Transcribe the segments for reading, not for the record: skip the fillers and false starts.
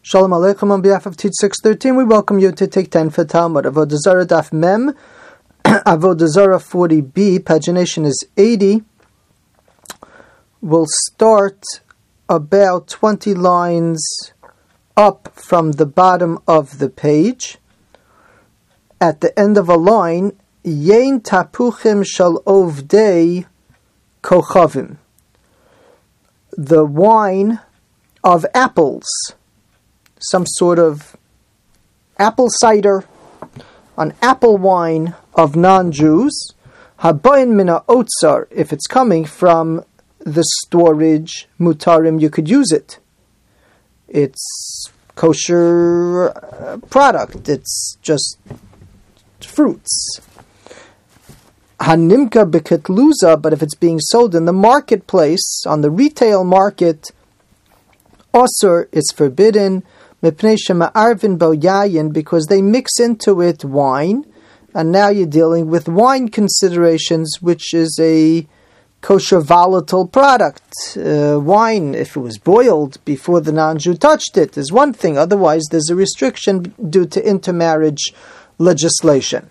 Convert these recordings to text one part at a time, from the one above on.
Shalom Aleichem. On behalf of Teach 613, we welcome you to take 10 for Talmud. Avodah Zarah Daf Mem, Avodah Zarah 40b, pagination is 80. We'll start about 20 lines up from the bottom of the page. At the end of a line, Yein tapuchim shal ovdei kochavim. The wine of apples. Some sort of apple cider, an apple wine of non-Jews. Habayin mina otzar, if it's coming from the storage mutarim, you could use it. It's kosher product. It's just fruits. Hanimka beketluza, but if it's being sold in the marketplace, on the retail market, osur is forbidden. Because they mix into it wine, and now you're dealing with wine considerations, which is a kosher volatile product. Wine, if it was boiled before the non-Jew touched it, is one thing. Otherwise, there's a restriction due to intermarriage legislation.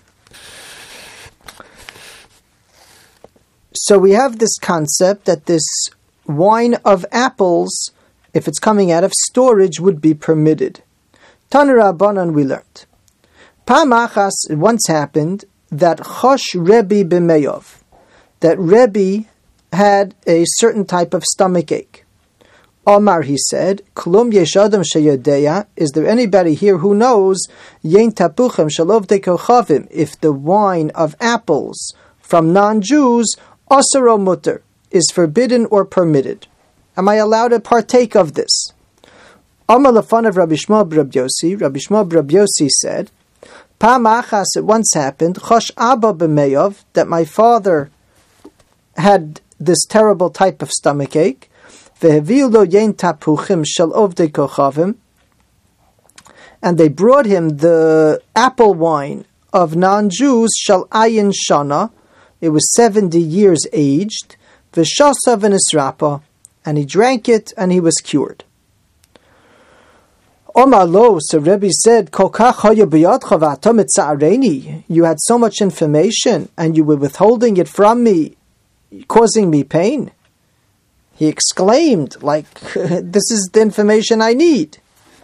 So we have this concept that this wine of apples, if it's coming out of storage, would be permitted. Tanur Rabbanan, we learned. Pamachas, it once happened that Chosh Rebbe b'Meyov, that Rebbe had a certain type of stomach ache. Omar, he said, Klum yesh adam sheyodeya, is there anybody here who knows Yein tapuchem shalov de kochavim, if the wine of apples from non-Jews, asar o mutter, is forbidden or permitted? Am I allowed to partake of this? Amar lefanav Rabbi Shmuel b'Rabbi Yossi. Rabbi Shmuel b'Rabbi Yossi said, Pam achas, it once happened, Chosh Abba b'Meyov, that my father had this terrible type of stomach ache. Ve'heviu lo yein tapuchim shel ovdei kochavim, and they brought him the apple wine of non-Jews, shel ayin shana. It was 70 years aged. V'shasav v'nisrapa, and he drank it, and he was cured. Omar lo, so Rebbe said, you had so much information, and you were withholding it from me, causing me pain. He exclaimed, like, this is the information I need.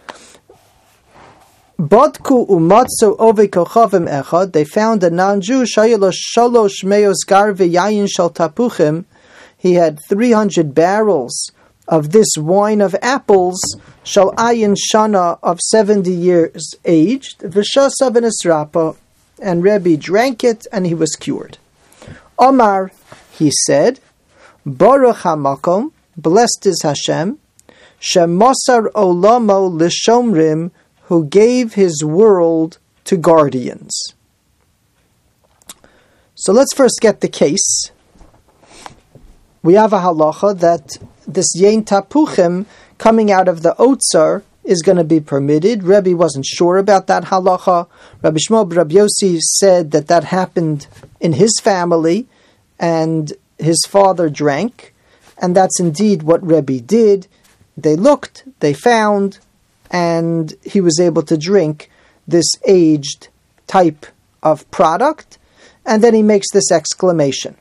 Bodku umatzu ove kochavim echad, they found a non-Jew, shayelo shalosh meos garve yayin shal tapuchim. He had 300 barrels of this wine of apples, shal ayin shana, of 70 years aged, v'shasav v'nisrapa, and Rebbe drank it, and he was cured. Omar, he said, Baruch HaMakom, blessed is Hashem, Shemosar Olamo L'Shomrim, who gave his world to guardians. So let's first get the case. We have a halacha that this Yein Tapuchim coming out of the Otzar is going to be permitted. Rebbe wasn't sure about that halacha. Rabbi Shmuel b'Rabbi Yossi said that happened in his family, and his father drank, and that's indeed what Rebbe did. They looked, they found, and he was able to drink this aged type of product, and then he makes this exclamation.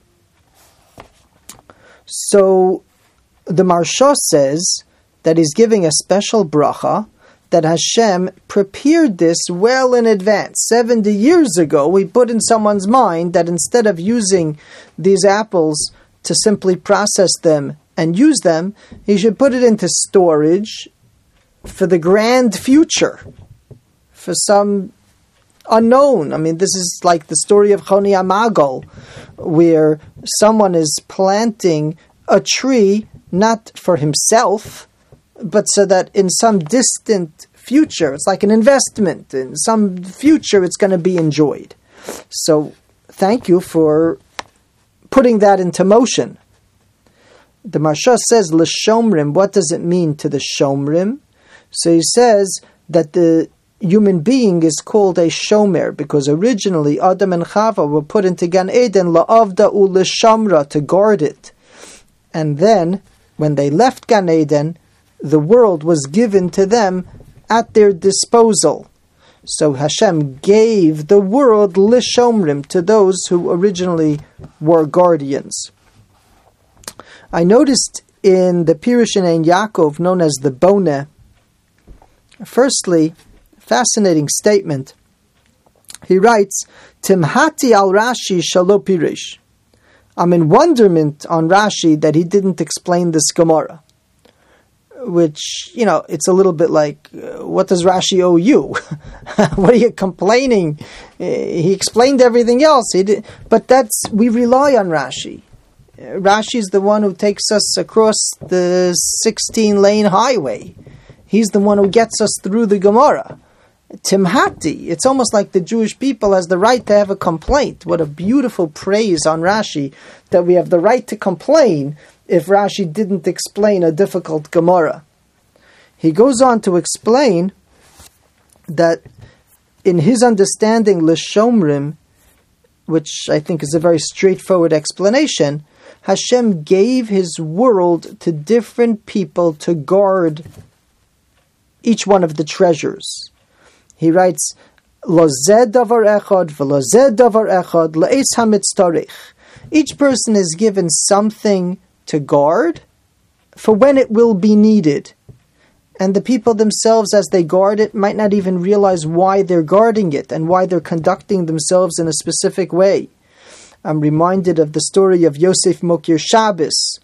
So the Maharsha says that he's giving a special bracha, that Hashem prepared this well in advance. 70 years ago, we put in someone's mind that instead of using these apples to simply process them and use them, he should put it into storage for the grand future, for some unknown. I mean, this is like the story of Choni Amagal, where someone is planting a tree not for himself, but so that in some distant future, it's like an investment, in some future it's going to be enjoyed. So thank you for putting that into motion. The Maharsha says, L'shomrim, what does it mean to the shomrim? So he says that the human being is called a shomer, because originally Adam and Chava were put into Gan Eden, la'avda u l'shamra, to guard it. And then, when they left Gan Eden, the world was given to them at their disposal. So Hashem gave the world lishomrim, to those who originally were guardians. I noticed in the Pirush in Ein Yaakov, known as the Boneh, firstly, fascinating statement. He writes, Timhati al Rashi shalo pirish. I'm in wonderment on Rashi that he didn't explain this Gemara. Which, it's a little bit like, what does Rashi owe you? What are you complaining? He explained everything else. But we rely on Rashi. Rashi is the one who takes us across the 16-lane highway. He's the one who gets us through the Gemara. Timhati, it's almost like the Jewish people has the right to have a complaint. What a beautiful praise on Rashi, that we have the right to complain if Rashi didn't explain a difficult Gemara. He goes on to explain that in his understanding, Lishomrim, which I think is a very straightforward explanation, Hashem gave His world to different people to guard each one of the treasures. He writes, Lo zeh davar echad v'lo zeh davar echad le'es hamitztarich. Each person is given something to guard for when it will be needed. And the people themselves, as they guard it, might not even realize why they're guarding it and why they're conducting themselves in a specific way. I'm reminded of the story of Yosef Mokir Shabbos.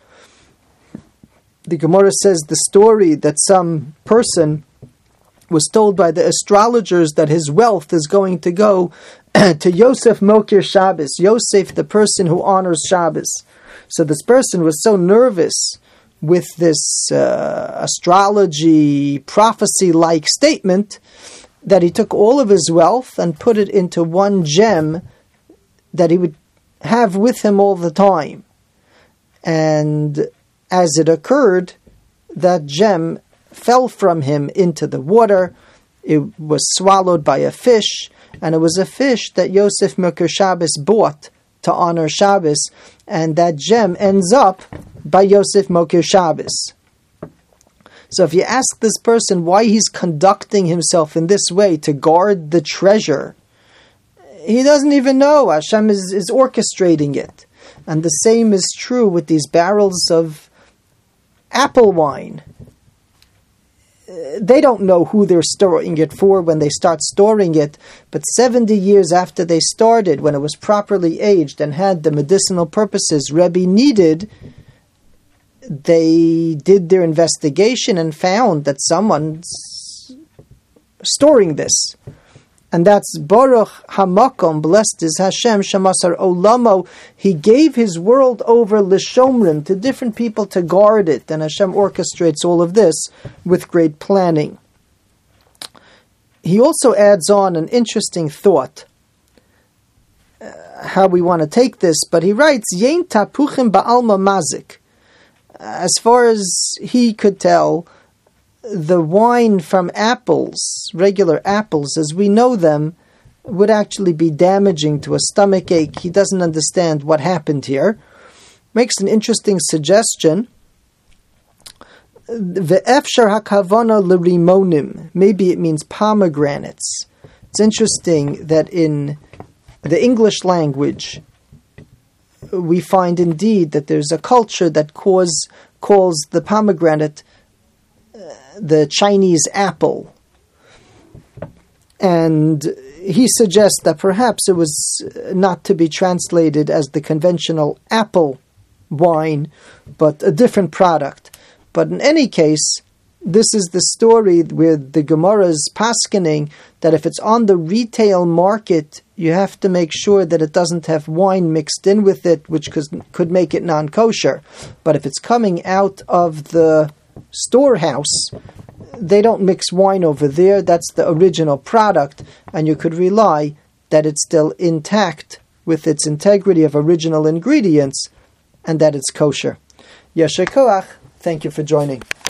The Gemara says the story that some person was told by the astrologers that his wealth is going to go to Yosef Mokir Shabbos, Yosef, the person who honors Shabbos. So this person was so nervous with this astrology, prophecy-like statement that he took all of his wealth and put it into one gem that he would have with him all the time. And as it occurred, that gem fell from him into the water. It was swallowed by a fish, and it was a fish that Yosef Mokir Shabbos bought to honor Shabbos, and that gem ends up by Yosef Mokir Shabbos. So if you ask this person why he's conducting himself in this way to guard the treasure, he doesn't even know. Hashem is orchestrating it. And the same is true with these barrels of apple wine. They don't know who they're storing it for when they start storing it, but 70 years after they started, when it was properly aged and had the medicinal purposes Rebbe needed, they did their investigation and found that someone's storing this. And that's Baruch Hamakom, blessed is Hashem, Shamasar Olamo. He gave His world over Lishomrim, to different people to guard it. And Hashem orchestrates all of this with great planning. He also adds on an interesting thought, how we want to take this, but he writes, Yein tapuchim ba'alma mazik. As far as he could tell, the wine from apples, regular apples as we know them, would actually be damaging to a stomach ache. He doesn't understand what happened here. Makes an interesting suggestion. Ve'efshar hakavana l'rimonim. Maybe it means pomegranates. It's interesting that in the English language, we find indeed that there's a culture that calls the pomegranate the Chinese apple. And he suggests that perhaps it was not to be translated as the conventional apple wine, but a different product. But in any case, this is the story where the Gemara is paskening that if it's on the retail market, you have to make sure that it doesn't have wine mixed in with it, which could make it non-kosher. But if it's coming out of the storehouse, they don't mix wine over there. That's the original product, and you could rely that it's still intact with its integrity of original ingredients, and that it's kosher. Yasher koach. Thank you for joining.